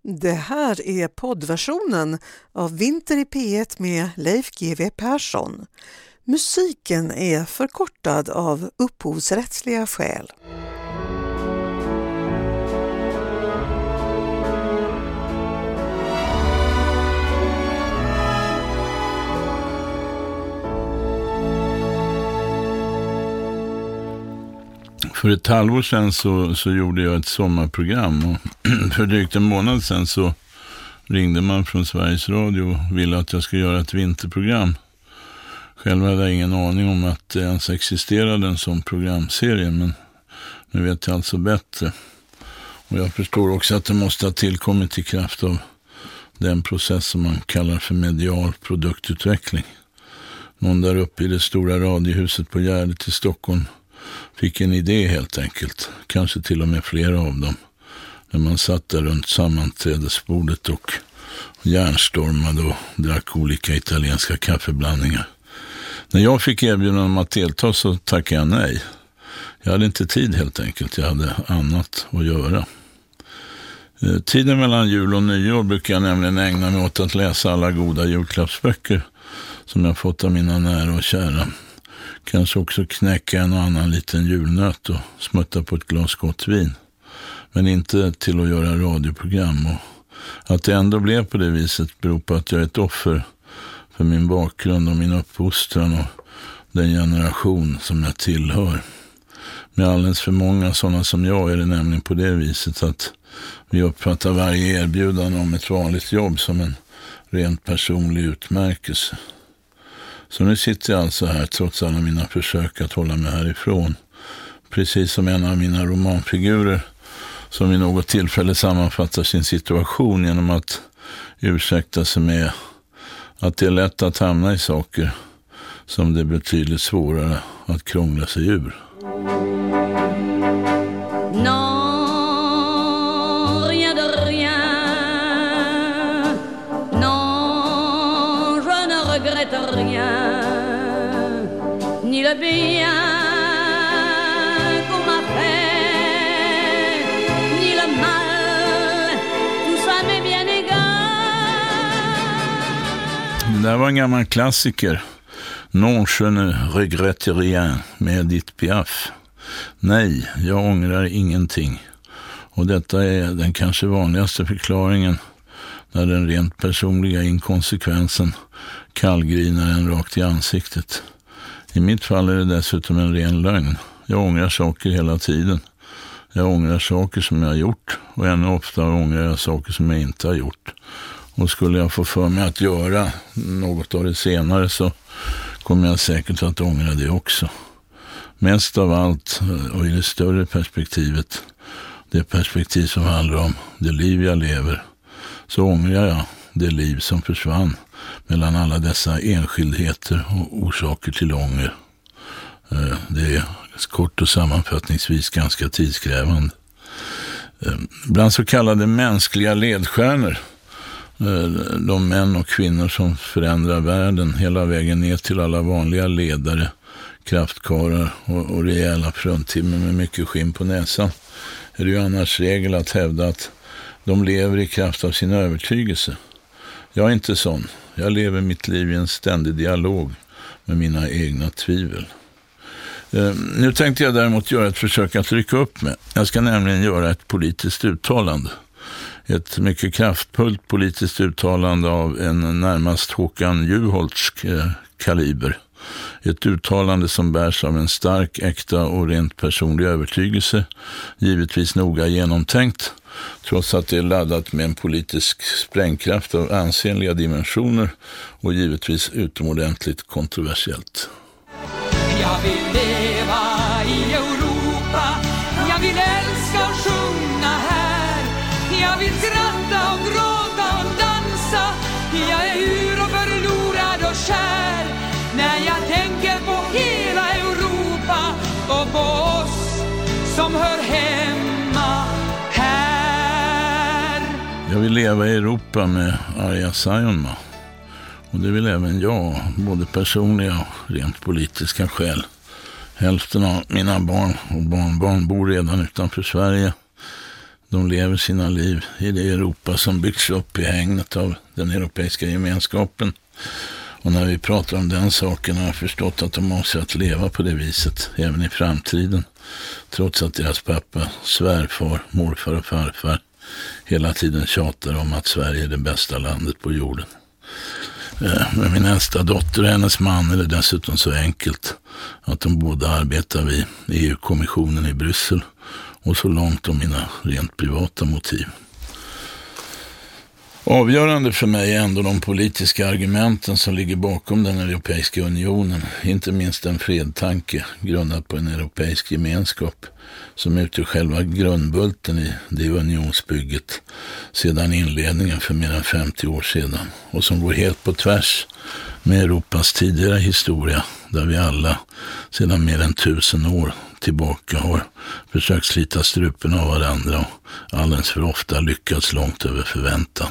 Det här är poddversionen av Vinter i P1 med Leif GW Persson. Musiken är förkortad av upphovsrättsliga skäl. För ett halvår sedan så gjorde jag ett sommarprogram och för drygt en månad sedan så ringde man från Sveriges Radio och ville att jag skulle göra ett vinterprogram. Själv hade jag ingen aning om att det ens existerade en sån programserie, men nu vet jag alltså bättre. Och jag förstår också att det måste ha tillkommit i kraft av den process som man kallar för medial produktutveckling. Någon där uppe i det stora radiohuset på Gärdet i Stockholm fick en idé helt enkelt, kanske till och med flera av dem, när man satt där runt sammanträdesbordet och järnstormade och drack olika italienska kaffeblandningar. När jag fick erbjudande om att delta så tackade jag nej. Jag hade inte tid helt enkelt, jag hade annat att göra. Tiden mellan jul och nyår brukar jag nämligen ägna mig åt att läsa alla goda julklappsböcker som jag fått av mina nära och kära. Kanske också knäcka en och annan liten julnöt och smutta på ett glas gott vin. Men inte till att göra radioprogram. Och att det ändå blev på det viset beror på att jag är ett offer för min bakgrund och min uppfostran och den generation som jag tillhör. Med alldeles för många sådana som jag är det nämligen på det viset att vi uppfattar varje erbjudande om ett vanligt jobb som en rent personlig utmärkelse. Så nu sitter jag alltså här trots alla mina försök att hålla mig härifrån. Precis som en av mina romanfigurer som vid något tillfälle sammanfattar sin situation genom att ursäkta sig med att det är lätt att hamna i saker som det är betydligt svårare att krångla sig ur. Non, rien de rien. Non, je ne regrette rien. Ni le bien qu'on m'a fait, ni le mal, tout ça m'est bien égal. Det där var en gammal klassiker. Non, je ne regrette rien med Edith Piaf. Nej, jag ångrar ingenting. Och detta är den kanske vanligaste förklaringen när den rent personliga inkonsekvensen kallgrinar en rakt i ansiktet. I mitt fall är det dessutom en ren lögn. Jag ångrar saker hela tiden. Jag ångrar saker som jag har gjort och ännu oftare ångrar jag saker som jag inte har gjort. Och skulle jag få för mig att göra något av det senare så kommer jag säkert att ångra det också. Mest av allt och i det större perspektivet, det perspektiv som handlar om det liv jag lever, så ångrar jag det liv som försvann mellan alla dessa enskildheter och orsaker till ånger. Det är kort och sammanfattningsvis ganska tidskrävande. Bland så kallade mänskliga ledstjärnor, de män och kvinnor som förändrar världen hela vägen ner till alla vanliga ledare, kraftkarlar och rejäla fruntimmer med mycket skinn på näsan, är det ju annars regel att hävda att de lever i kraft av sin övertygelse. Jag är inte sån. Jag lever mitt liv i en ständig dialog med mina egna tvivel. Nu tänkte jag däremot göra ett försök att rycka upp mig. Jag ska nämligen göra ett politiskt uttalande. Ett mycket kraftfullt politiskt uttalande av en närmast Håkan Juholtsk kaliber. Ett uttalande som bärs av en stark, äkta och rent personlig övertygelse, givetvis noga genomtänkt, trots att det är laddat med en politisk sprängkraft av ansenliga dimensioner och givetvis utomordentligt kontroversiellt. Jag vill leva i Europa, jag vill älska och sjunga här, jag vill skratta och gråta och dansa, jag är ur och förlorad och kär. När jag tänker på hela Europa och på oss som hör hemma här. Jag vill leva i Europa med Arja Saijonmaa. Och det vill även jag, både personliga och rent politiska skäl. Hälften av mina barn och barnbarn bor redan utanför Sverige. De lever sina liv i det Europa som byggts upp i hägnet av den europeiska gemenskapen. Och när vi pratar om den saken har jag förstått att de måste att leva på det viset även i framtiden. Trots att deras pappa, svärfar, morfar och farfar hela tiden tjatar om att Sverige är det bästa landet på jorden. Med min äldsta dotter och hennes man är det dessutom så enkelt att de båda arbetar vid EU-kommissionen i Bryssel och så långt om mina rent privata motiv. Avgörande för mig är ändå de politiska argumenten som ligger bakom den Europeiska unionen, inte minst en fredtanke grundad på en europeisk gemenskap som utgör själva grundbulten i det unionsbygget sedan inledningen för mer än 50 år sedan och som går helt på tvärs med Europas tidigare historia där vi alla sedan mer än 1000 år tillbaka har försökt slita strupen av varandra och alldeles för ofta lyckats långt över förväntan.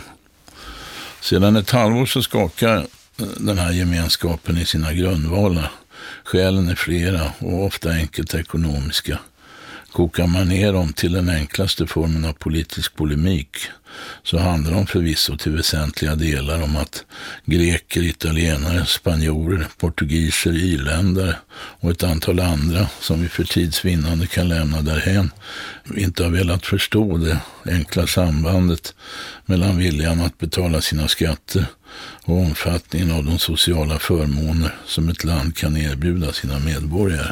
Sedan ett halvår så skakar den här gemenskapen i sina grundvalar. Skälen är flera och ofta enkelt ekonomiska. Kokar man ner dem till den enklaste formen av politisk polemik så handlar de förvisso till väsentliga delar om att greker, italienare, spanjorer, portugiser, irländare och ett antal andra som vi för tidsvinnande kan lämna därhän inte har velat förstå det enkla sambandet mellan viljan att betala sina skatter och omfattningen av de sociala förmåner som ett land kan erbjuda sina medborgare.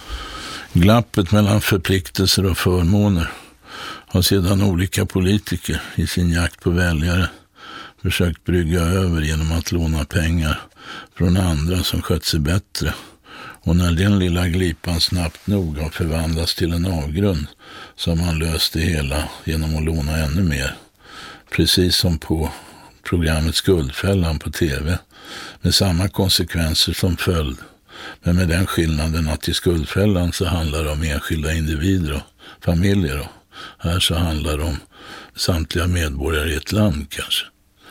Glappet mellan förpliktelser och förmåner har sedan olika politiker i sin jakt på väljare försökt brygga över genom att låna pengar från andra som skött sig bättre. Och när den lilla glipan snabbt nog har förvandlats till en avgrund så har man löst det hela genom att låna ännu mer. Precis som på programmet Skuldfällan på TV med samma konsekvenser som följd. Men med den skillnaden att i Skuldfällan så handlar det om enskilda individer och familjer. Och här så handlar det om samtliga medborgare i ett land kanske.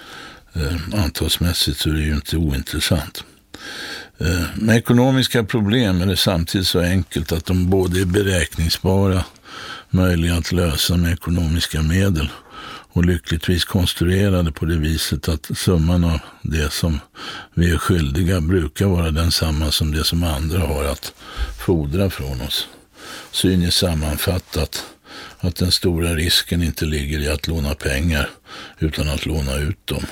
Antalsmässigt så är det ju inte ointressant. Med ekonomiska problem är det samtidigt så enkelt att de både är beräkningsbara, möjliga att lösa med ekonomiska medel och lyckligtvis konstruerade på det viset att summan av det som vi är skyldiga brukar vara densamma som det som andra har att fordra från oss. Synes sammanfattat att den stora risken inte ligger i att låna pengar utan att låna ut dem.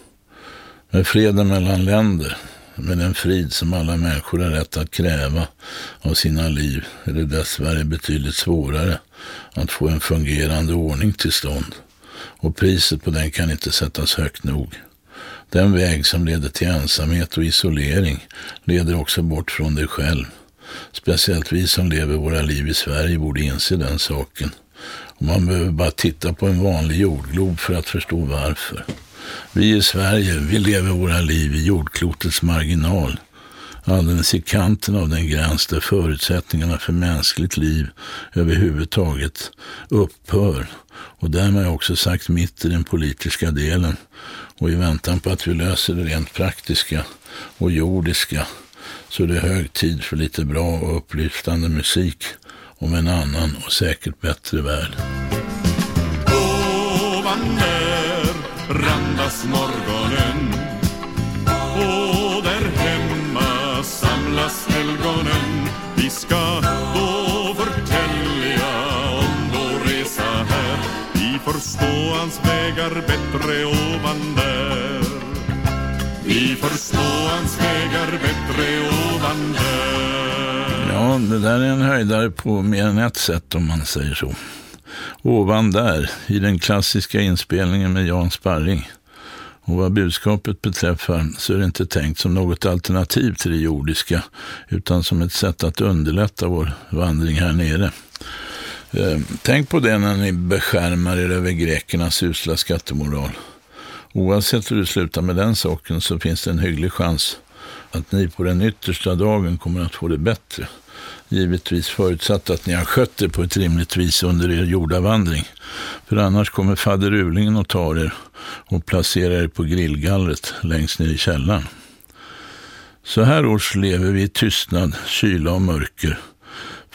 Med freden mellan länder, med den frid som alla människor har rätt att kräva av sina liv, är det dessvärre betydligt svårare att få en fungerande ordning till stånd. Och priset på den kan inte sättas högt nog. Den väg som leder till ensamhet och isolering leder också bort från dig själv. Speciellt vi som lever våra liv i Sverige borde inse den saken. Och man behöver bara titta på en vanlig jordglob för att förstå varför. Vi i Sverige, vi lever våra liv i jordklotets marginal. Alldeles i kanten av den gräns där förutsättningarna för mänskligt liv överhuvudtaget upphör. Och därmed har jag också sagt mitt i den politiska delen. Och i väntan på att vi löser det rent praktiska och jordiska så är det hög tid för lite bra och upplyftande musik om en annan och säkert bättre värld. Ovan där randas morgonen och där hemma samlas helgonen. Vi ska då förtälja om vår resa här. Vi förstå hans vägar bättre ovan där. Vi förstå hans vägar bättre ovan där. Ja, det där är en höjdare på mer än ett sätt om man säger så. Ovan där, i den klassiska inspelningen med Jan Sparring. Och vad budskapet beträffar så är det inte tänkt som något alternativ till det jordiska utan som ett sätt att underlätta vår vandring här nere. Tänk på det när ni beskärmar er över grekernas usla skattemoral. Oavsett hur du slutar med den saken så finns det en hygglig chans att ni på den yttersta dagen kommer att få det bättre. Givetvis förutsatt att ni har skött det på ett rimligt vis under er jordavandring. För annars kommer fadderulingen att ta er och placera er på grillgallret längst ner i källaren. Så här års lever vi i tystnad, kyla och mörker.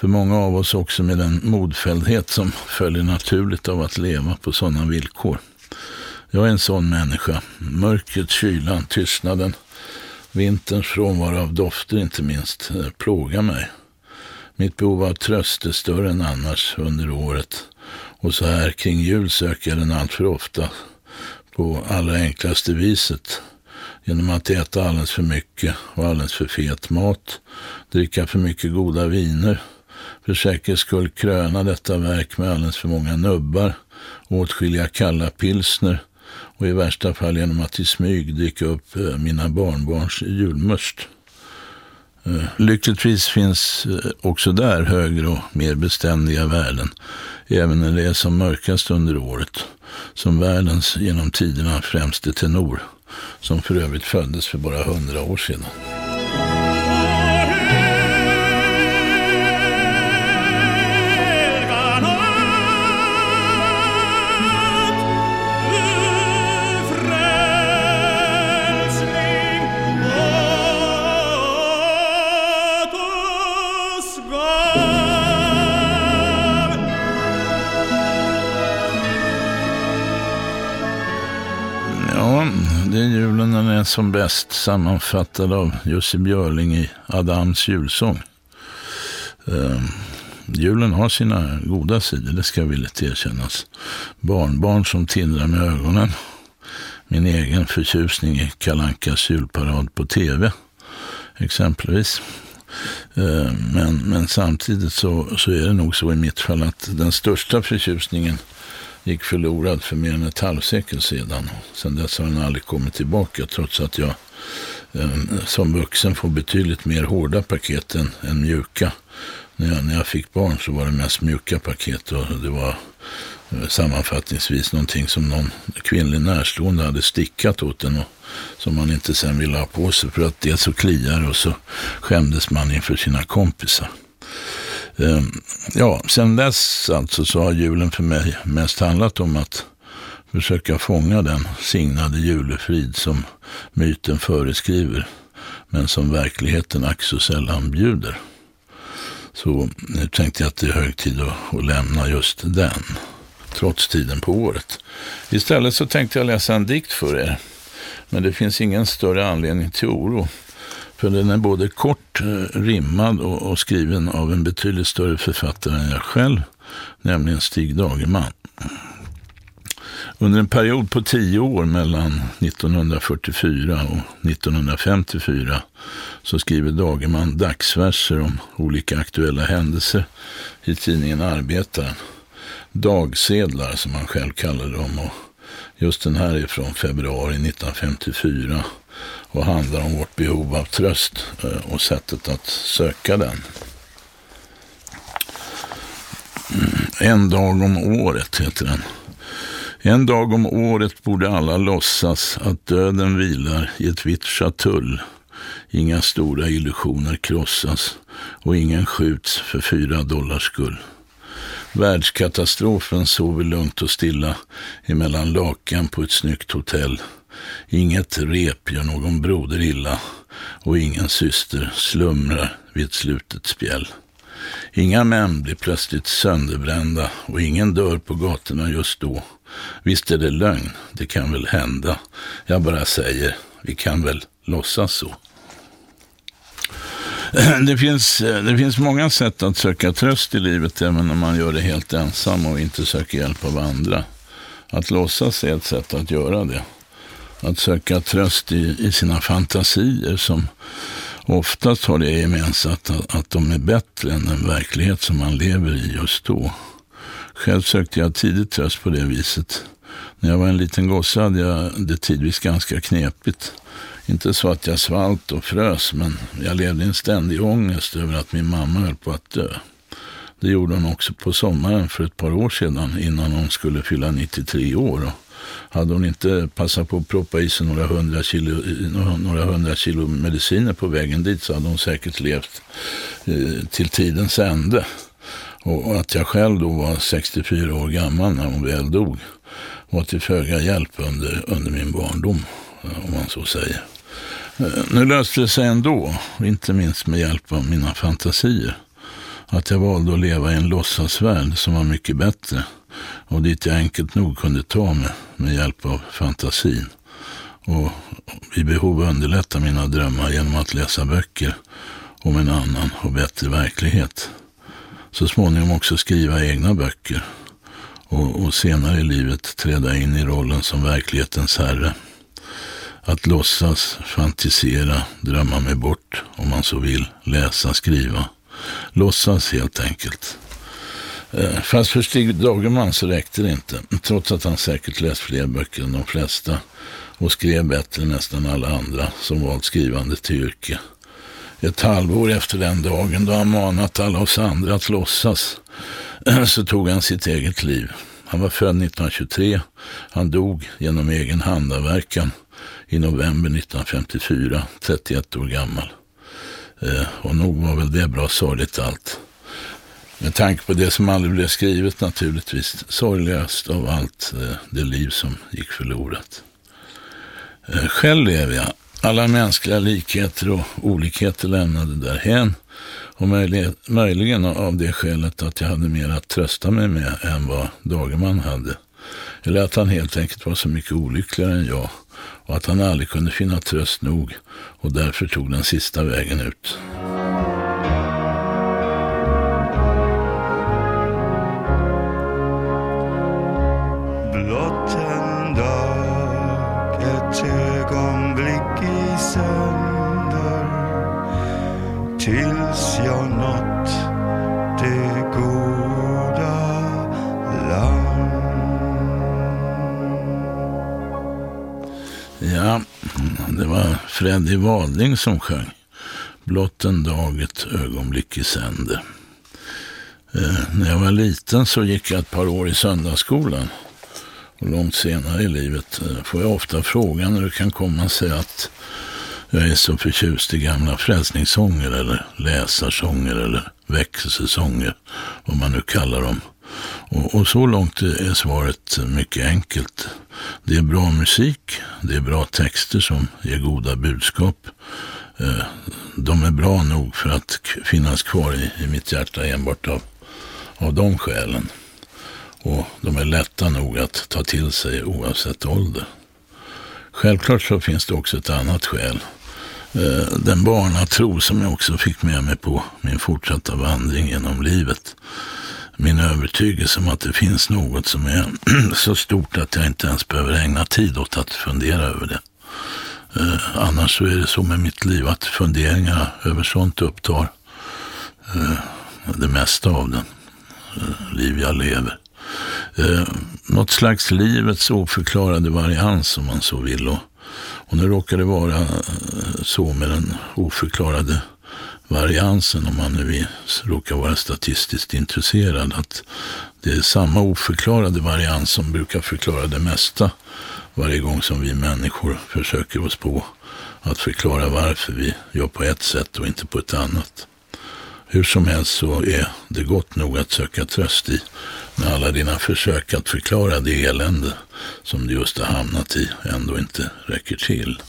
För många av oss också med den modfälldhet som följer naturligt av att leva på sådana villkor. Jag är en sån människa. Mörkret, kylan, tystnaden, vinterns frånvaro av dofter inte minst plågar mig. Mitt behov av tröst är större än annars under året. Och så här kring jul söker jag den allt för ofta på allra enklaste viset. Genom att äta alldeles för mycket och alldeles för fet mat, dricka för mycket goda viner, för säkerhets skull kröna detta verk med alldeles för många nubbar, åtskilliga kalla pilsner och i värsta fall genom att i smyg dricka upp mina barnbarns julmust. Lyckligtvis finns också där högre och mer beständiga värden, även när det är som mörkast under året, som världens genom tiderna främste tenor, som för övrigt föddes för bara 100 år sedan. Det är julen när den är som bäst, sammanfattad av Jussi Björling i Adams julsång. Julen har sina goda sidor, det ska villigt erkännas. Barnbarn som tindrar med ögonen. Min egen förtjusning i Kalle Ankas julparad på tv, exempelvis. Men samtidigt så är det nog så i mitt fall att den största förtjusningen gick förlorad för mer än ett halvsekel sedan. Sen dess har den aldrig kommit tillbaka, trots att jag som vuxen får betydligt mer hårda paket än mjuka. När jag fick barn så var det mest mjuka paket, och det var sammanfattningsvis någonting som någon kvinnlig närstående hade stickat åt den och som man inte sen ville ha på sig, för att det så kliar och så skämdes man inför sina kompisar. Sen dess alltså så har julen för mig mest handlat om att försöka fånga den signade julefrid som myten föreskriver, men som verkligheten ack så sällan bjuder. Så nu tänkte jag att det är hög tid att lämna just den, trots tiden på året. Istället så tänkte jag läsa en dikt för er, men det finns ingen större anledning till oro. För den är både kort, rimmad och skriven av en betydligt större författare än jag själv, nämligen Stig Dagerman. Under en period på 10 år mellan 1944 och 1954 så skriver Dagerman dagsverser om olika aktuella händelser i tidningen Arbetaren. Dagsedlar som han själv kallade dem, och just den här är från februari 1954 och handlar om vårt behov av tröst och sättet att söka den. En dag om året heter den. En dag om året borde alla låtsas att döden vilar i ett vitt chatull. Inga stora illusioner krossas och ingen skjuts för $4 skull. Världskatastrofen sover lugnt och stilla emellan lakan på ett snyggt hotell. Inget rep gör någon broder illa och ingen syster slumrar vid ett slutet spjäll. Inga män blir plötsligt sönderbrända och ingen dör på gatorna just då. Visst är det lögn, det kan väl hända. Jag bara säger, vi kan väl låtsas så. Det finns många sätt att söka tröst i livet, även när man gör det helt ensam och inte söker hjälp av andra. Att låtsas är ett sätt att göra det. Att söka tröst i sina fantasier, som oftast har det gemensamt att de är bättre än den verklighet som man lever i just då. Själv sökte jag tidigt tröst på det viset. När jag var en liten gosse hade jag det tidvis ganska knepigt. Inte så att jag svalt och frös, men jag levde i en ständig ångest över att min mamma höll på att dö. Det gjorde hon också på sommaren för ett par år sedan, innan hon skulle fylla 93 år. Och hade hon inte passat på att proppa i sig några hundra kilo mediciner på vägen dit, så hade hon säkert levt till tidens ände. Och att jag själv då var 64 år gammal när hon väl dog var till föga hjälp under min barndom, om man så säger. Nu löste det sig ändå, inte minst med hjälp av mina fantasier. att jag valde att leva i en låtsasvärld som var mycket bättre och dit jag enkelt nog kunde ta mig med hjälp av fantasin och vid behov underlätta mina drömmar genom att läsa böcker om en annan och bättre verklighet. Så småningom också skriva egna böcker och senare i livet träda in i rollen som verklighetens herre. Att låtsas, fantisera, drömma mig bort, om man så vill, läsa, skriva. Låtsas helt enkelt. Fast för Stig Dagerman så räckte det inte, trots att han säkert läst fler böcker än de flesta och skrev bättre än nästan alla andra som valt skrivande till yrke. Ett halvår efter den dagen då han manat alla oss andra att låtsas så tog han sitt eget liv. Han var född 1923, han dog genom egen handavverkan i november 1954, 31 år gammal. Och nog var väl det bra sorgligt allt. Med tanke på det som aldrig blev skrivet naturligtvis, sorgligast av allt det liv som gick förlorat. Själv lever jag. Alla mänskliga likheter och olikheter lämnade därhän och möjligen av det skälet att jag hade mer att trösta mig med än vad Dagerman hade. Eller att han helt enkelt var så mycket olyckligare än jag och att han aldrig kunde finna tröst nog och därför tog den sista vägen ut. Blott en dag, ett ögonblick i sönder tills jag nått det goda land. Ja, det var Freddy Wadling som sjöng. Blott en dag, ett ögonblick i sänder. När jag var liten så gick jag ett par år i söndagsskolan. Och långt senare i livet får jag ofta frågan när det kan komma sig att jag är så förtjust i gamla frälsningssånger eller läsarsånger eller väckelsesånger, vad man nu kallar dem. Och så långt är svaret mycket enkelt. Det är bra musik, det är bra texter som ger goda budskap. De är bra nog för att finnas kvar i mitt hjärta enbart av de skälen. Och de är lätta nog att ta till sig oavsett ålder. Självklart så finns det också ett annat skäl. Den barnatro som jag också fick med mig på min fortsatta vandring genom livet. Min övertygelse om att det finns något som är så stort att jag inte ens behöver ägna tid åt att fundera över det. Annars så är det så med mitt liv att funderingarna över sånt upptar det mesta av den liv jag lever. Något slags livets oförklarade varians om man så vill. Och nu råkar det vara så med den oförklarade variansen, om man nu råkar vara statistiskt intresserad, att det är samma oförklarade varians som brukar förklara det mesta varje gång som vi människor försöker oss på att förklara varför vi gör på ett sätt och inte på ett annat. Hur som helst så är det gott nog att söka tröst i när alla dina försök att förklara det elände som du just har hamnat i ändå inte räcker till.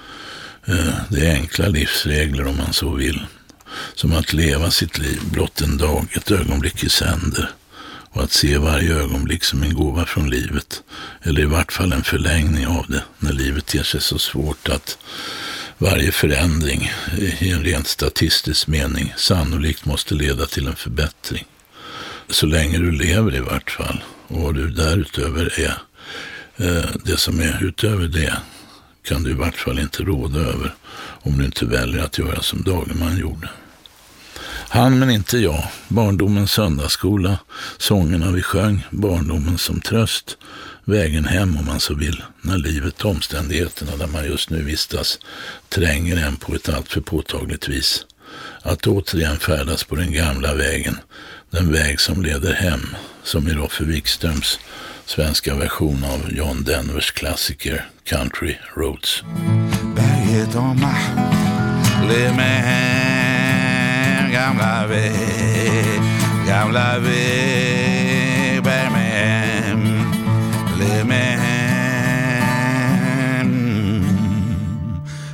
Det är enkla livsregler om man så vill, som att leva sitt liv blott en dag, ett ögonblick i sänder, och att se varje ögonblick som en gåva från livet, eller i vart fall en förlängning av det när livet ger sig så svårt att varje förändring i en rent statistisk mening sannolikt måste leda till en förbättring. Så länge du lever i vart fall, och vad du därutöver är, det som är utöver det kan du i vart fall inte råda över om du inte väljer att göra som Dagerman gjorde. Han men inte jag, barndomens söndagsskola, sångerna vi sjöng, barndomen som tröst, vägen hem om man så vill, när livet och omständigheterna där man just nu vistas tränger en på ett allt för påtagligt vis. Att återigen färdas på den gamla vägen, den väg som leder hem, som i Roffe Wikströms svenska version av John Denvers klassiker Country Roads. Berget och led med hem, gamla väg, bär med hem, led med hem,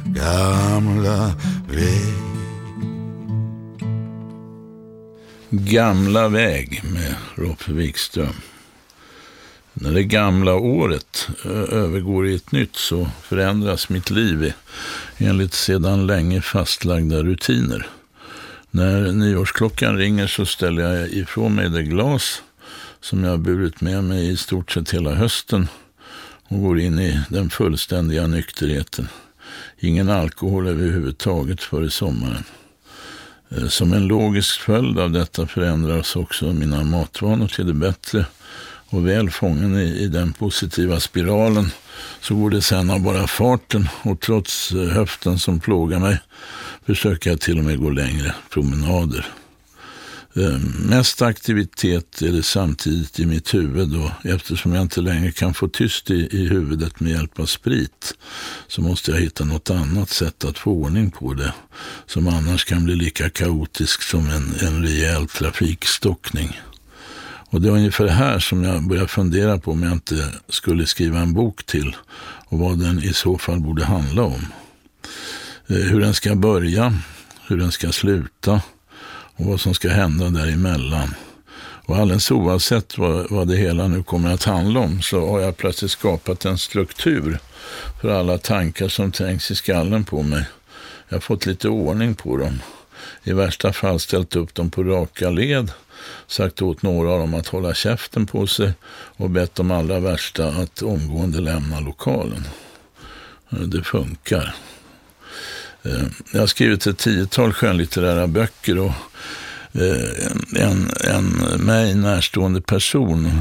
gamla väg. Gamla väg med Roffe Wikström. När det gamla året övergår i ett nytt så förändras mitt liv enligt sedan länge fastlagda rutiner. När nyårsklockan ringer så ställer jag ifrån mig det glas som jag burit med mig i stort sett hela hösten och går in i den fullständiga nykterheten. Ingen alkohol överhuvudtaget före sommaren. Som en logisk följd av detta förändras också mina matvanor till det bättre, och väl fången i den positiva spiralen så går det sen av bara farten, och trots höften som plågar mig försöker jag till och med gå längre promenader. Mest aktivitet är det samtidigt i mitt huvud, och eftersom jag inte längre kan få tyst i huvudet med hjälp av sprit så måste jag hitta något annat sätt att få ordning på det, som annars kan bli lika kaotisk som en rejäl trafikstockning. Och det är ungefär här som jag börjar fundera på om jag inte skulle skriva en bok till, och vad den i så fall borde handla om. Hur den ska börja, hur den ska sluta och vad som ska hända däremellan. Och alldeles oavsett vad det hela nu kommer att handla om så har jag plötsligt skapat en struktur för alla tankar som trängs i skallen på mig. Jag har fått lite ordning på dem. I värsta fall ställt upp dem på raka led, sagt åt några av dem att hålla käften på sig och bett de allra värsta att omgående lämna lokalen. Det funkar. Jag har skrivit ett 10-tal skönlitterära böcker, och en mig närstående person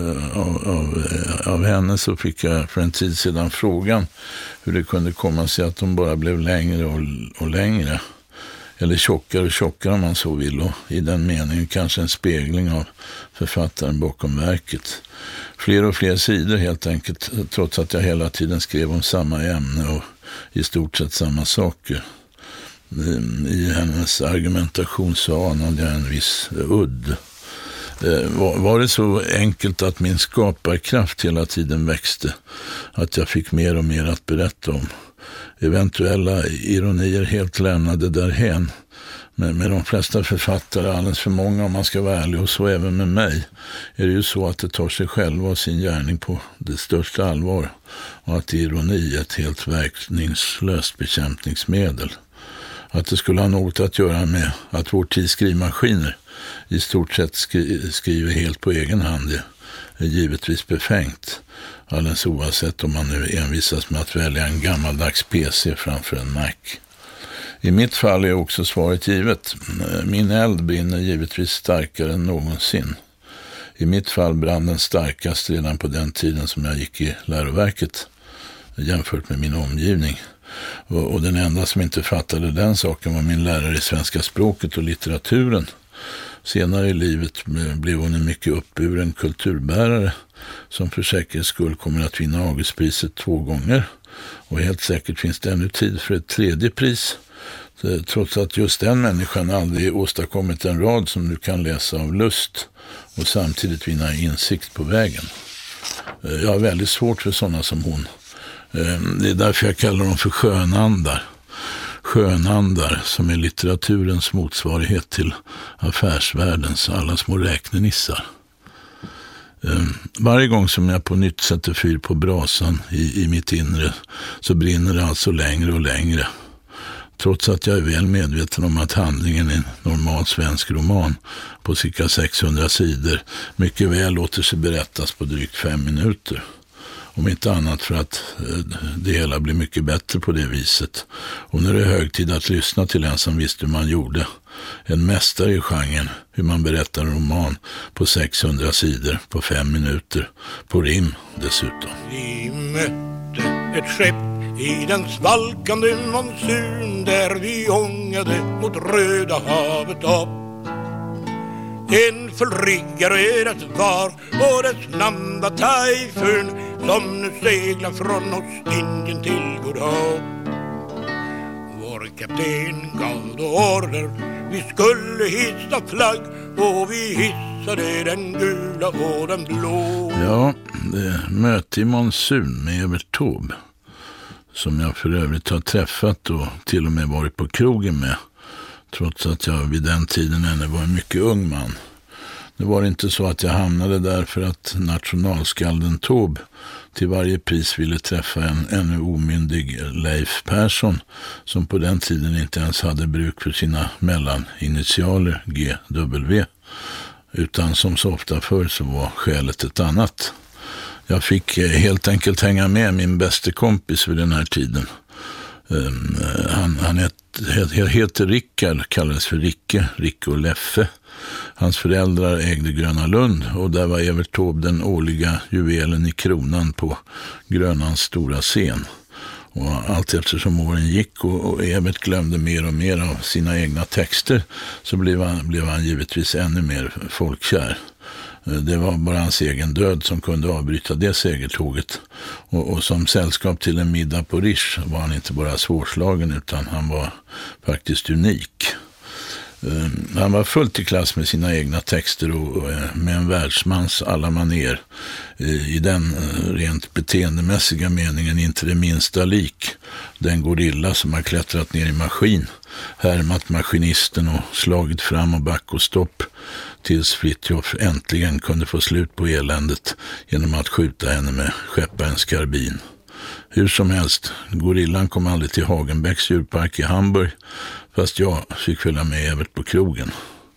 av henne så fick jag för en tid sedan frågan hur det kunde komma sig att de bara blev längre och längre, eller tjockare och tjockare om man så vill, och i den meningen kanske en spegling av författaren bakom verket. Fler och fler sidor helt enkelt, trots att jag hela tiden skrev om samma ämne och i stort sett samma saker. I hennes argumentation så anade jag en viss udd. Var det så enkelt att min skaparkraft hela tiden växte, att jag fick mer och mer att berätta om? Eventuella ironier helt lämnade därhen. Med de flesta författare, alldeles för många om man ska vara ärlig, och så även med mig, är det ju så att det tar sig själva och sin gärning på det största allvar, och att ironi är ett helt verkningslöst bekämpningsmedel. Att det skulle ha något att göra med att vår tids skrivmaskiner i stort sett skriver helt på egen hand är givetvis befängt, alldeles oavsett om man nu envisas med att välja en gammaldags PC framför en Mac. I mitt fall är också svaret givet. Min eld brinner givetvis starkare än någonsin. I mitt fall brann den starkast redan på den tiden som jag gick i läroverket jämfört med min omgivning. Och den enda som inte fattade den saken var min lärare i svenska språket och litteraturen. Senare i livet blev hon en mycket uppburen kulturbärare som för säkerhets skull kommer att vinna Augustpriset 2 gånger. Och helt säkert finns det ännu tid för ett 3:e pris. Trots att just den människan aldrig åstadkommit en rad som du kan läsa av lust och samtidigt vinna insikt på vägen. Jag har väldigt svårt för sådana som hon. Det är därför jag kallar dem för skönandar. Skönandar som är litteraturens motsvarighet till affärsvärldens alla små räknenissar. Varje gång som jag på nytt sätter fyr på brasan i mitt inre så brinner det alltså längre och längre. Trots att jag är väl medveten om att handlingen i en normal svensk roman på cirka 600 sidor mycket väl låter sig berättas på drygt 5 minuter. Om inte annat för att det hela blir mycket bättre på det viset. Och nu är det hög tid att lyssna till en som visste hur man gjorde. En mästare i genren, hur man berättar en roman på 600 sidor på 5 minuter. På rim dessutom. Vi mötte ett skepp i den svalkande monsun där vi ångade mot Röda havet upp. En fullriggare det var och dess namn var Typhoon som nu seglar från Ostindien till Godhav. Vår kapten gav då order, vi skulle hissa flagg och vi hissade den gula och den blå. Ja, det möte i monsun med Evert Taube, som jag för övrigt har träffat och till och med varit på krogen med. trots att jag vid den tiden ännu var en mycket ung man. Det var inte så att jag hamnade där för att nationalskalden Taube till varje pris ville träffa en ännu omyndig Leif Persson, som på den tiden inte ens hade bruk för sina mellaninitialer GW, utan som så ofta förr så var skälet ett annat. Jag fick helt enkelt hänga med min bäste kompis vid den här tiden. Han heter Rickard, kallades för Ricke och Leffe. Hans föräldrar ägde Gröna Lund och där var Evert Taube den årliga juvelen i kronan på Grönans stora scen. Och allt eftersom åren gick och Evert glömde mer och mer av sina egna texter så blev han givetvis ännu mer folkkär. Det var bara hans egen död som kunde avbryta det segertåget. Och som sällskap till en middag på Riche var han inte bara svårslagen utan han var faktiskt unik. Han var fullt i klass med sina egna texter och med en världsmans alla maner. I den rent beteendemässiga meningen inte det minsta lik den gorilla som har klättrat ner i maskin, härmat maskinisten och slagit fram och back och stopp tills Fritiof äntligen kunde få slut på eländet genom att skjuta henne med skepparens karbin. Hur som helst, gorillan kom aldrig till Hagenbäcks djurpark i Hamburg, fast jag fick följa med Evert på krogen.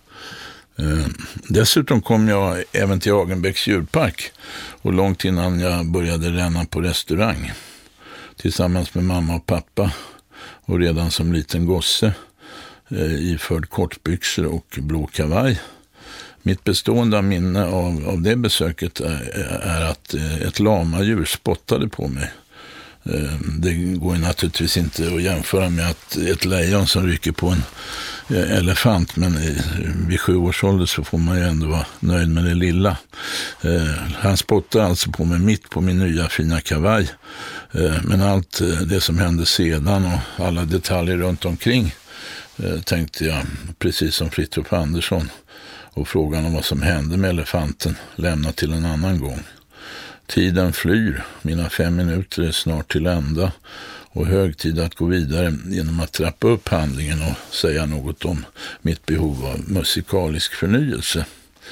Dessutom kom jag även till Hagenbäcks djurpark och långt innan jag började ränna på restaurang. Tillsammans med mamma och pappa och redan som liten gosse iförd kortbyxor och blå kavaj. Mitt bestående minne av det besöket är att ett lamadjur spottade på mig. Det går ju naturligtvis inte att jämföra med att ett lejon som rycker på en elefant, men vid 7 års ålder så får man ju ändå vara nöjd med det lilla. Han spottade alltså på mig mitt på min nya fina kavaj, men allt det som hände sedan och alla detaljer runt omkring tänkte jag, precis som Fritiof Andersson, och frågan om vad som hände med elefanten lämna till en annan gång. Tiden flyr, mina 5 minuter är snart till ända och hög tid att gå vidare genom att trappa upp handlingen och säga något om mitt behov av musikalisk förnyelse.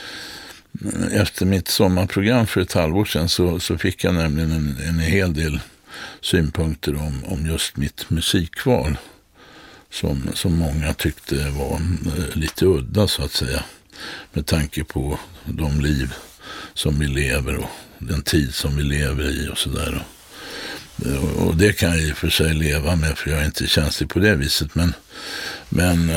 Efter mitt sommarprogram för ett halvår sedan så fick jag nämligen en hel del synpunkter om just mitt musikval som många tyckte var lite udda så att säga, med tanke på de liv som vi lever och den tid som vi lever i och sådär. Och det kan jag i och för sig leva med, för jag är inte känslig på det viset, men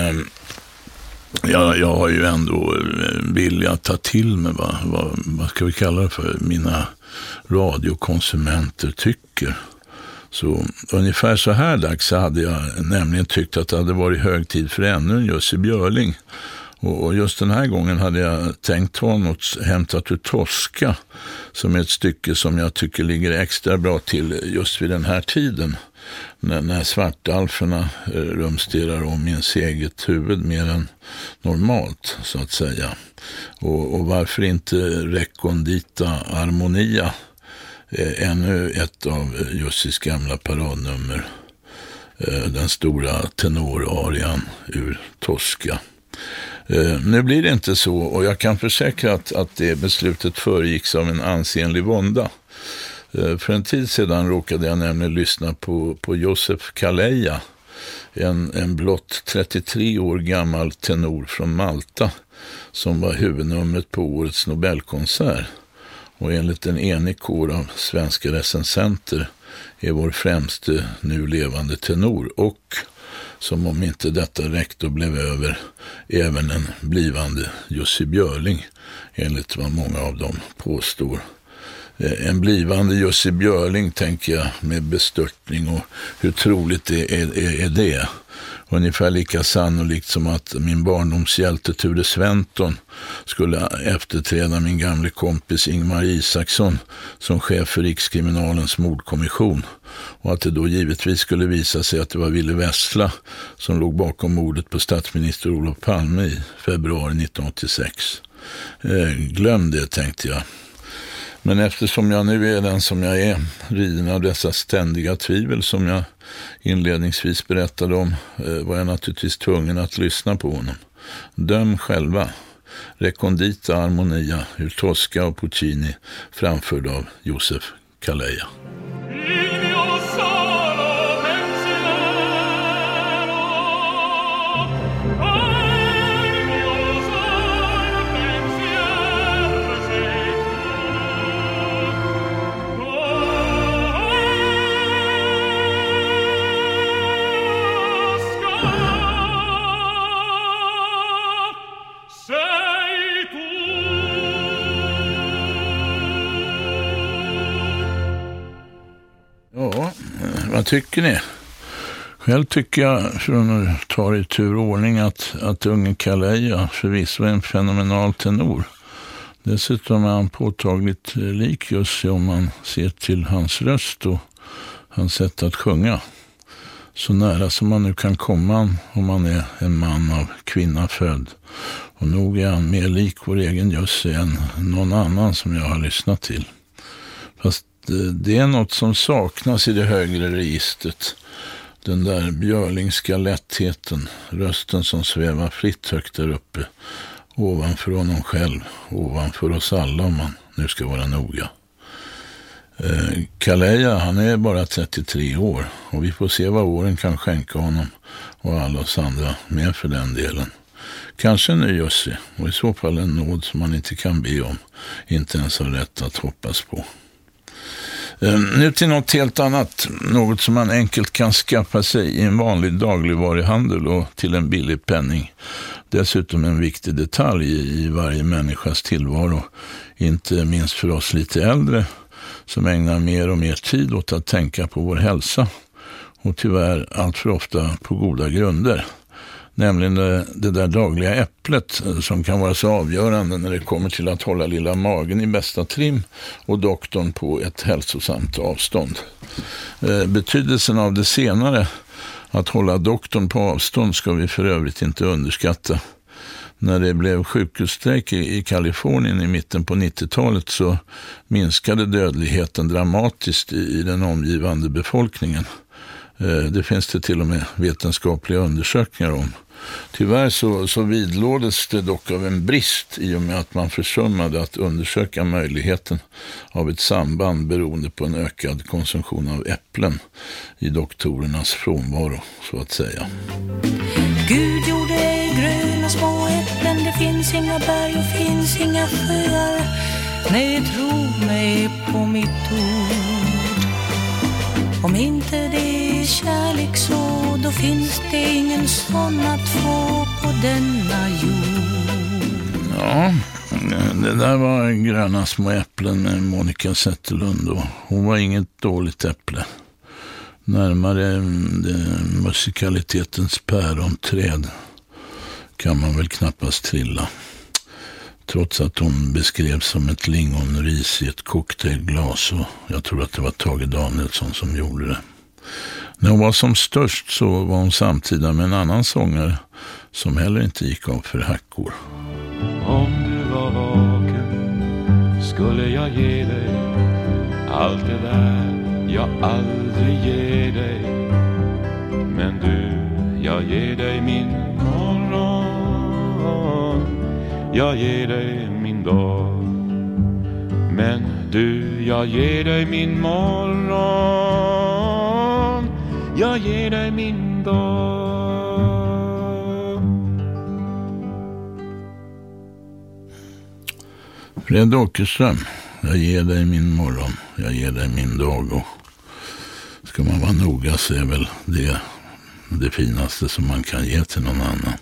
jag har ju ändå vilja att ta till mig vad ska vi kalla det för, mina radiokonsumenter tycker. Så ungefär så här dags så hade jag nämligen tyckt att det hade varit hög tid för ännu en Jussi Björling. Och just den här gången hade jag tänkt ta något hämtat ur Tosca, som är ett stycke som jag tycker ligger extra bra till just vid den här tiden, när svartalferna rumsterar om ens eget huvud mer än normalt så att säga. Och varför inte Recondita Harmonia, ännu ett av Jussis gamla paradnummer, den stora tenorarian ur Tosca. Nu blir det inte så, och jag kan försäkra att det beslutet föregicks av en ansenlig vånda. För en tid sedan råkade jag nämligen lyssna på Josef Kaleja, en blott 33 år gammal tenor från Malta som var huvudnumret på årets Nobelkonsert. Och enligt en enig kår av svenska recensenter är vår främste nu levande tenor och, som om inte detta räckte och blev över, även en blivande Jussi Björling, enligt vad många av dem påstår. En blivande Jussi Björling, tänker jag med bestörtning, och hur troligt är det? Ungefär lika sannolikt som att min barndomshjälte Ture Sventon skulle efterträda min gamle kompis Ingmar Isaksson som chef för Rikskriminalens mordkommission, och att det då givetvis skulle visa sig att det var Ville Wessla som låg bakom mordet på statsminister Olof Palme i februari 1986. Glöm det, tänkte jag. Men eftersom jag nu är den som jag är, riden av dessa ständiga tvivel som jag inledningsvis berättade om, var jag naturligtvis tvungen att lyssna på honom. Döm själva. Recondita Armonia ur Tosca och Puccini, framförd av Josef Calleja. Ja, vad tycker ni? Själv tycker jag, för att ta det i tur och ordning, att unge Calleja förvisso är en fenomenal tenor. Dessutom är han påtagligt lik Jussi om man ser till hans röst och hans sätt att sjunga. Så nära som man nu kan komma om man är en man av kvinna född. Och nog är han mer lik vår egen Jussi än någon annan som jag har lyssnat till. Fast det är något som saknas i det högre registret. Den där björlingska lättheten, rösten som svävar fritt högt där uppe. Ovanför honom själv, ovanför oss alla om man nu ska vara noga. Calleja, han är bara 33 år och vi får se vad åren kan skänka honom och alla oss andra med för den delen. Kanske en ny Jussi, och i så fall en nåd som man inte kan be om, inte ens har rätt att hoppas på. Nu till något helt annat, något som man enkelt kan skaffa sig i en vanlig dagligvaruhandel och till en billig penning. Dessutom en viktig detalj i varje människas tillvaro, inte minst för oss lite äldre som ägnar mer och mer tid åt att tänka på vår hälsa och tyvärr allt för ofta på goda grunder. Nämligen det där dagliga äpplet som kan vara så avgörande när det kommer till att hålla lilla magen i bästa trim och doktorn på ett hälsosamt avstånd. Betydelsen av det senare, att hålla doktorn på avstånd, ska vi för övrigt inte underskatta. När det blev sjukhusstrejk i Kalifornien i mitten på 90-talet så minskade dödligheten dramatiskt i den omgivande befolkningen. Det finns det till och med vetenskapliga undersökningar om. Tyvärr så vidlådes det dock av en brist i och med att man försummade att undersöka möjligheten av ett samband beroende på en ökad konsumtion av äpplen i doktorernas frånvaro, så att säga. Gud gjorde gröna små äpplen, det finns inga berg och finns inga sjöar. Nej, tro mig på mitt ord. Om inte det är kärlek så, då finns det ingen sån att få på denna jord. Ja, det där var gröna små äpplen med Monica Zetterlund och hon var inget dåligt äpple. Närmare musikalitetens päronträd kan man väl knappast trilla. Trots att hon beskrevs som ett lingonris i ett cocktailglas, och jag tror att det var Tage Danielsson som gjorde det. När hon var som störst så var hon samtida med en annan sångare som heller inte gick av för hackor. Om du var vaken skulle jag ge dig allt det där jag aldrig ger dig. Men du, jag ger dig min morgon, jag ger dig min dag. Men du, jag ger dig min morgon, jag ger dig min dag. Fred Åkerström, jag ger dig min morgon, jag ger dig min dag. Och ska man vara noga så är väl det finaste som man kan ge till någon annan.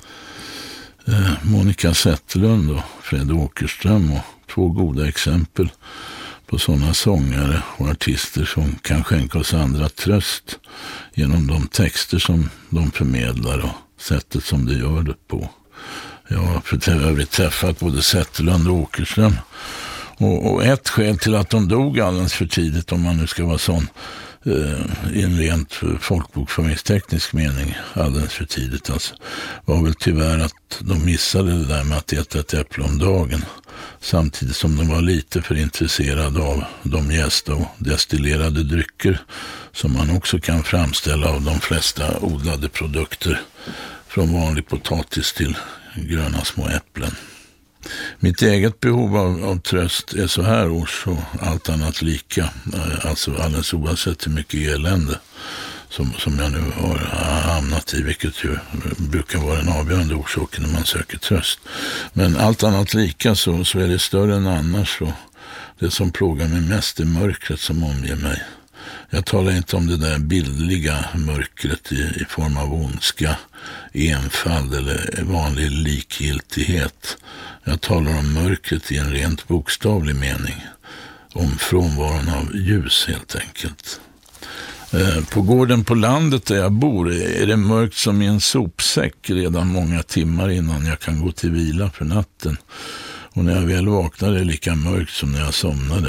Monica Zetterlund och Fred Åkerström, och två goda exempel på sådana sångare och artister som kan skänka oss andra tröst genom de texter som de förmedlar och sättet som de gör det på. Jag har för övrigt träffat både Zetterlund och Åkerström Och ett skäl till att de dog alldeles för tidigt, om man nu ska vara sån, i en rent folkbokföringsteknisk mening alldeles för tidigt alltså, var väl tyvärr att de missade det där med att äta ett äpple om dagen, samtidigt som de var lite för intresserade av de jästa och destillerade drycker som man också kan framställa av de flesta odlade produkter, från vanlig potatis till gröna små äpplen. Mitt eget behov av tröst är så här års och allt annat lika, alltså alldeles oavsett hur mycket elände som jag nu har hamnat i, vilket ju brukar vara den avgörande orsaken när man söker tröst. Men allt annat lika så är det större än annars, och det som plågar mig mest är mörkret som omger mig. Jag talar inte om det där bildliga mörkret i form av ondska, enfald eller vanlig likgiltighet. Jag talar om mörkret i en rent bokstavlig mening. Om frånvaron av ljus helt enkelt. På gården på landet där jag bor är det mörkt som i en sopsäck redan många timmar innan jag kan gå till vila för natten. Och när jag väl vaknar är det lika mörkt som när jag somnade.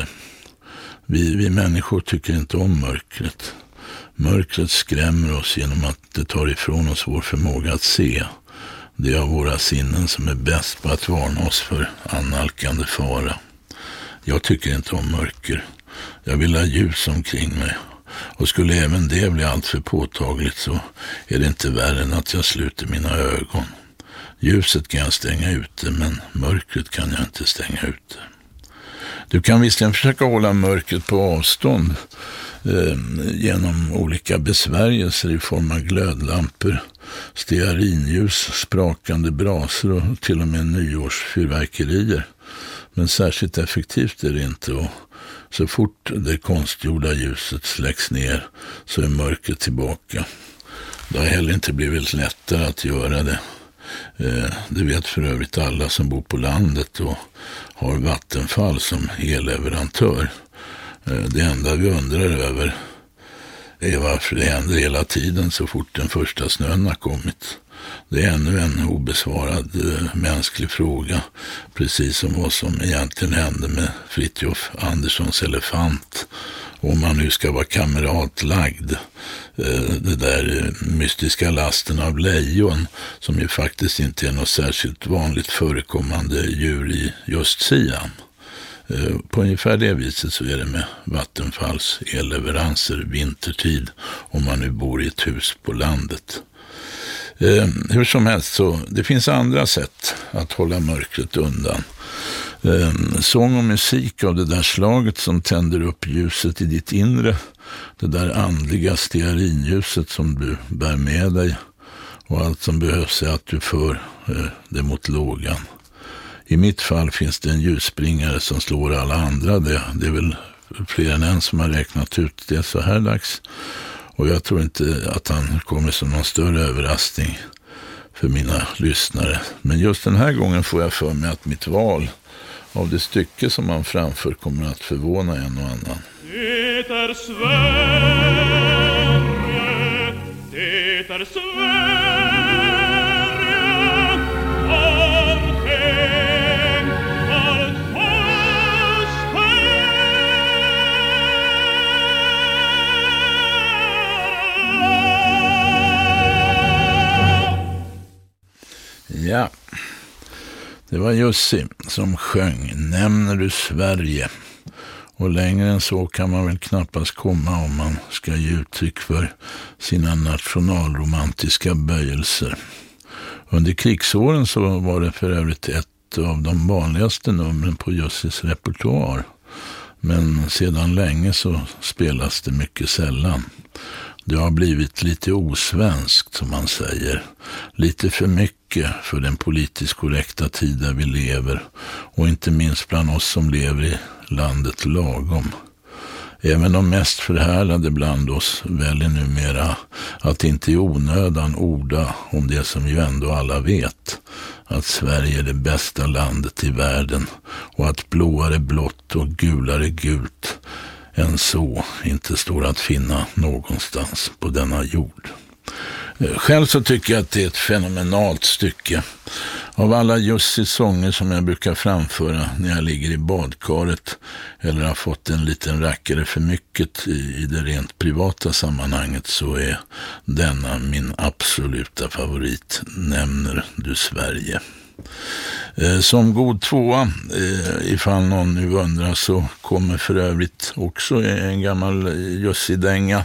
Vi människor tycker inte om mörkret. Mörkret skrämmer oss genom att det tar ifrån oss vår förmåga att se. Det är av våra sinnen som är bäst på att varna oss för annalkande fara. Jag tycker inte om mörker. Jag vill ha ljus omkring mig. Och skulle även det bli allt för påtagligt så är det inte värre än att jag sluter mina ögon. Ljuset kan jag stänga ute, men mörkret kan jag inte stänga ute. Du kan visserligen försöka hålla mörkret på avstånd genom olika besvärjelser i form av glödlampor, stearinljus, sprakande brasor och till och med nyårsfyrverkerier. Men särskilt effektivt är det inte, och så fort det konstgjorda ljuset släcks ner så är mörkret tillbaka. Det har heller inte blivit lättare att göra det. Det vet för övrigt alla som bor på landet och har Vattenfall som elleverantör. Det enda vi undrar över är varför det händer hela tiden så fort den första snön har kommit. Det är ännu en obesvarad mänsklig fråga, precis som vad som egentligen hände med Fritjof Anderssons elefant. Om man nu ska vara kameratlagd, det där mystiska lasten av lejon, som ju faktiskt inte är något särskilt vanligt förekommande djur i just Siam. På ungefär det viset så är det med Vattenfalls elleveranser vintertid, om man nu bor i ett hus på landet. Hur som helst, så det finns andra sätt att hålla mörkret undan. Sång och musik av det där slaget som tänder upp ljuset i ditt inre, det där andliga stearinljuset som du bär med dig, och allt som behövs är att du för det mot lågan. I mitt fall finns det en ljusspringare som slår alla andra. Det är väl fler än en som har räknat ut det så här dags. Och jag tror inte att han kommer som någon större överraskning för mina lyssnare. Men just den här gången får jag för mig att mitt val av det stycke som han framför kommer att förvåna en och annan. Det är Sverige, det är Sverige, allting, allt Ja, det var Jussi som sjöng Nämner du Sverige. Och längre än så kan man väl knappast komma om man ska ge uttryck för sina nationalromantiska böjelser. Under krigsåren så var det för övrigt ett av de vanligaste numren på Jussis repertoar. Men sedan länge så spelas det mycket sällan. Det har blivit lite osvenskt som man säger. Lite för mycket för den politiskt korrekta tid där vi lever. Och inte minst bland oss som lever i landet lagom. Även de mest förhärlade bland oss väljer numera att inte i onödan orda om det som ju ändå alla vet. Att Sverige är det bästa landet i världen och att blåare blått och gulare gult än så inte står att finna någonstans på denna jord. Själv så tycker jag att det är ett fenomenalt stycke. Av alla Jussis sånger som jag brukar framföra när jag ligger i badkaret eller har fått en liten rackare för mycket i det rent privata sammanhanget, så är denna min absoluta favorit, Nämner du Sverige. Som god tvåa, ifall någon nu undrar, så kommer för övrigt också en gammal Jussi-dänga,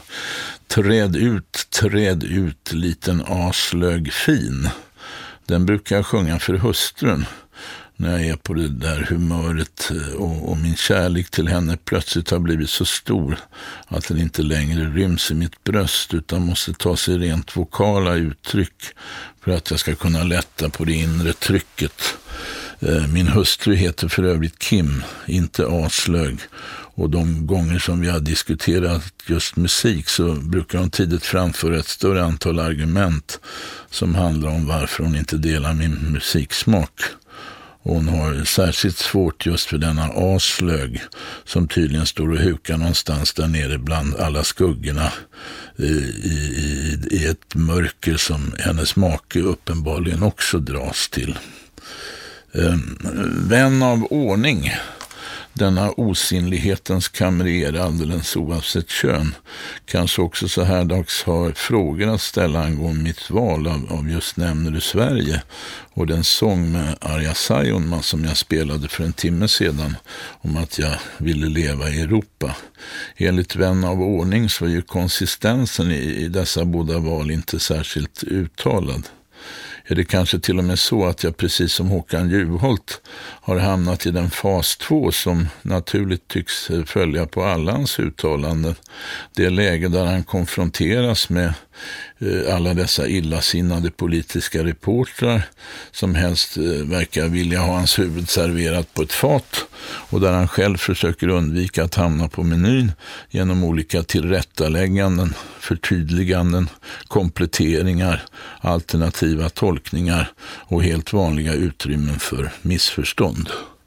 Träd ut, liten aslög fin. Den brukar jag sjunga för hustrun när jag är på det där humöret och min kärlek till henne plötsligt har blivit så stor att den inte längre ryms i mitt bröst utan måste ta sig rent vokala uttryck för att jag ska kunna lätta på det inre trycket. Min hustru heter för övrigt Kim, inte Aslög, och de gånger som vi har diskuterat just musik så brukar hon tidigt framföra ett större antal argument som handlar om varför hon inte delar min musiksmak. Hon har särskilt svårt just för denna Aslög som tydligen står och hukar någonstans där nere bland alla skuggorna i ett mörker som hennes make uppenbarligen också dras till. Vän av ordning, denna osynlighetens kamrer alldeles oavsett kön, kanske också så här dags har frågor att ställa angående mitt val av just Nämner du Sverige och den sång med Arja Saijonmaa som jag spelade för en timme sedan om att jag ville leva i Europa. Enligt vän av ordning så är ju konsistensen i dessa båda val inte särskilt uttalad. Är det kanske till och med så att jag precis som Håkan Juholt har hamnat i den fas 2 som naturligt tycks följa på alla hans uttalanden. Det läge där han konfronteras med alla dessa illasinnade politiska reportrar som helst verkar vilja ha hans huvud serverat på ett fat och där han själv försöker undvika att hamna på menyn genom olika tillrättalägganden, förtydliganden, kompletteringar, alternativa tolkningar och helt vanliga utrymmen för missförstånd.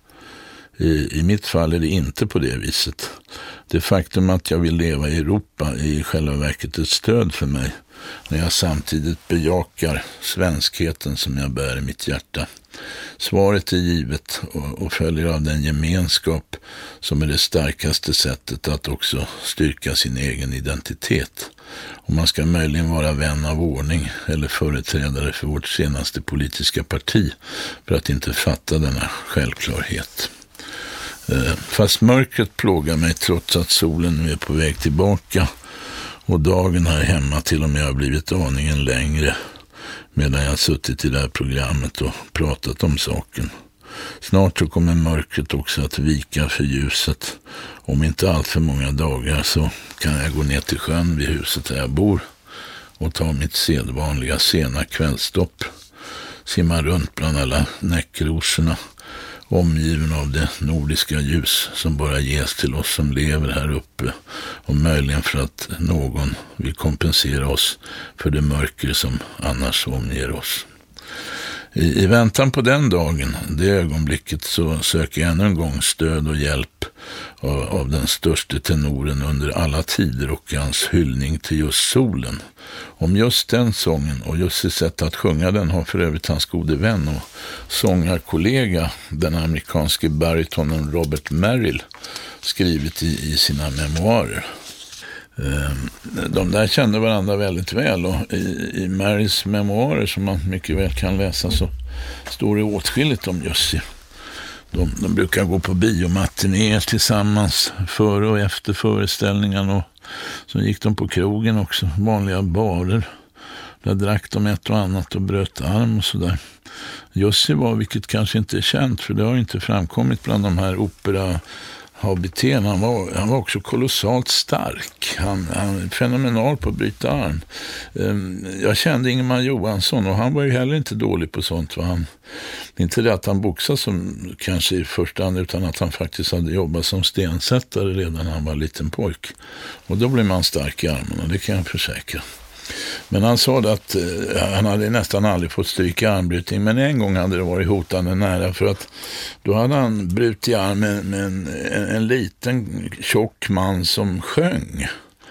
I mitt fall är det inte på det viset. Det faktum att jag vill leva i Europa är i själva verket ett stöd för mig när jag samtidigt bejakar svenskheten som jag bär i mitt hjärta. Svaret är givet och följer av den gemenskap som är det starkaste sättet att också styrka sin egen identitet. Och man ska möjligen vara vän av ordning eller företrädare för vårt senaste politiska parti för att inte fatta denna självklarhet. Fast mörkret plågar mig trots att solen nu är på väg tillbaka och dagen här hemma till och med har blivit aningen längre medan jag suttit i det här programmet och pratat om saken. Snart så kommer mörkret också att vika för ljuset. Om inte allt för många dagar så kan jag gå ner till sjön vid huset där jag bor och ta mitt sedvanliga sena kvällstopp. Simma runt bland alla näckrosorna, omgiven av det nordiska ljus som bara ges till oss som lever här uppe och möjligen för att någon vill kompensera oss för det mörker som annars omger oss. I väntan på den dagen, det ögonblicket, så söker jag ännu en gång stöd och hjälp av den största tenoren under alla tider och hans hyllning till just solen. Om just den sången och just sitt sätt att sjunga den har för övrigt hans gode vän och sångarkollega, den amerikanske baritonen Robert Merrill, skrivit i sina memoarer. De där kände varandra väldigt väl och i Marys memoarer som man mycket väl kan läsa så står det åtskilligt om Jussi. De brukar gå på biomatinéer tillsammans före och efter föreställningen och så gick de på krogen också, vanliga barer. Där drack de ett och annat och bröt arm och sådär. Jussi var, vilket kanske inte är känt för det har inte framkommit bland de här opera-habitén. Han var också kolossalt stark. Han är fenomenal på att bryta arm. Jag kände Ingemar Johansson och han var ju heller inte dålig på sånt. Inte det att han boxade som kanske i första hand utan att han faktiskt hade jobbat som stensättare redan när han var liten pojk. Och då blev man stark i armarna, det kan jag försäkra. Men han sa att han hade nästan aldrig fått stryka armbrytning, men en gång hade det varit hotande nära för att då hade han brutit armen med en liten tjock man som sjöng.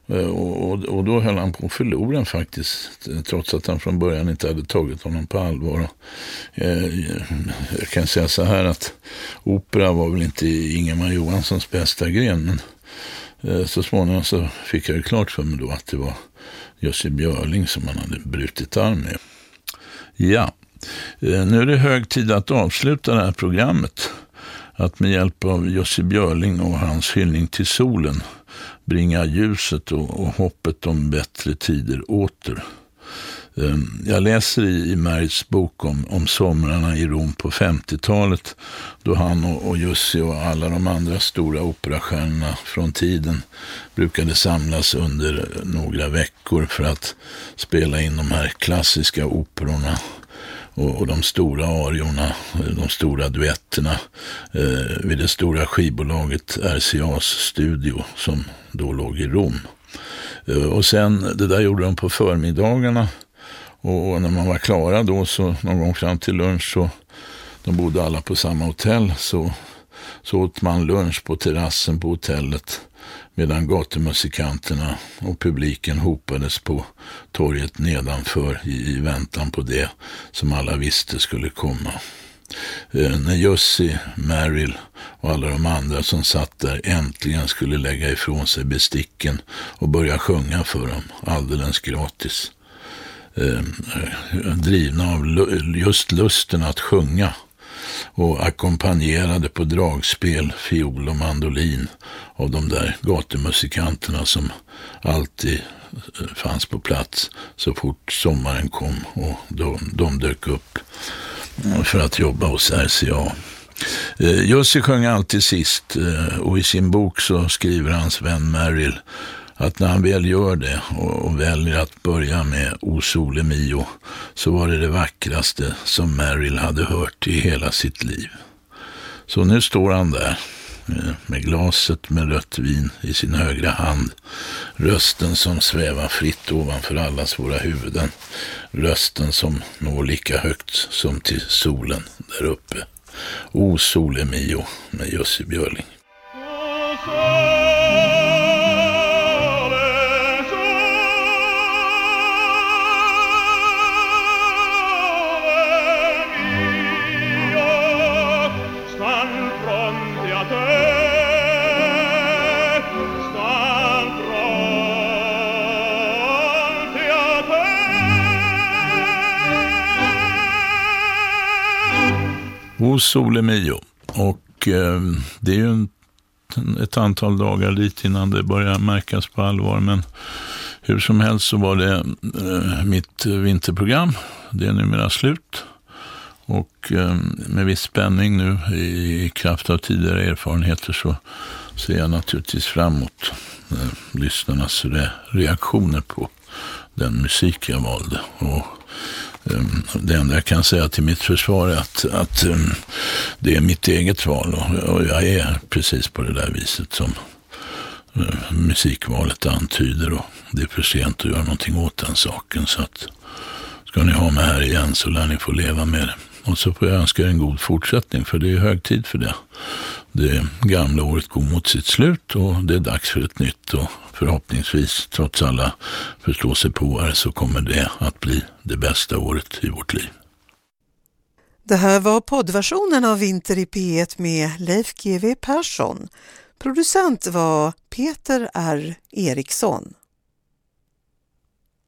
Och då höll han på att förlora den faktiskt, trots att han från början inte hade tagit honom på allvar. Jag kan säga så här att opera var väl inte Ingemar Johanssons bästa gren, men så småningom så fick jag klart för mig då att det var Jussi Björling som han hade brutit arm med. Ja, nu är det hög tid att avsluta det här programmet. Att med hjälp av Jussi Björling och hans hyllning till solen bringa ljuset och hoppet om bättre tider åter. Jag läser i Merits bok om somrarna i Rom på 50-talet, då han och Jussi och alla de andra stora operastjärnorna från tiden brukade samlas under några veckor för att spela in de här klassiska operorna och de stora ariorna, de stora duetterna vid det stora skivbolaget RCAs studio som då låg i Rom. Och sen, det där gjorde de på förmiddagarna, och när man var klara då, så någon gång fram till lunch, så de bodde alla på samma hotell, så åt man lunch på terrassen på hotellet medan gatumusikanterna och publiken hopades på torget nedanför i väntan på det som alla visste skulle komma. När Jussi, Merrill och alla de andra som satt där äntligen skulle lägga ifrån sig besticken och börja sjunga för dem alldeles gratis. Drivna av just lusten att sjunga och ackompanjerade på dragspel, fiol och mandolin av de där gatumusikanterna som alltid fanns på plats så fort sommaren kom och de dök upp för att jobba hos RCA. Jussi sjöng alltid sist, och i sin bok så skriver hans vän Merrill att när han väl gör det och väljer att börja med O Sole Mio, så var det vackraste som Merrill hade hört i hela sitt liv. Så nu står han där med glaset med rött vin i sin högra hand, rösten som svävar fritt ovanför allas våra huvuden, rösten som når lika högt som till solen där uppe. O Sole Mio med Jussi Björling. O Sole Mio. Och det är ju ett antal dagar dit innan det börjar märkas på allvar, men hur som helst så var det mitt vinterprogram. Det är numera slut, och med viss spänning nu i kraft av tidigare erfarenheter så ser jag naturligtvis fram emot lyssnarnas reaktioner på den musik jag valde. Och det enda jag kan säga till mitt försvar är att det är mitt eget val, och jag är precis på det där viset som musikvalet antyder, och det är för sent att göra någonting åt den saken, så att ska ni ha mig här igen så lär ni få leva med det. Och så får jag önska er en god fortsättning, för det är hög tid för det. Det gamla året går mot sitt slut och det är dags för ett nytt, och förhoppningsvis, trots alla förståsigpåare, så kommer det att bli det bästa året i vårt liv. Det här var poddversionen av Vinter i P1 med Leif GW Persson. Producent var Peter R. Eriksson.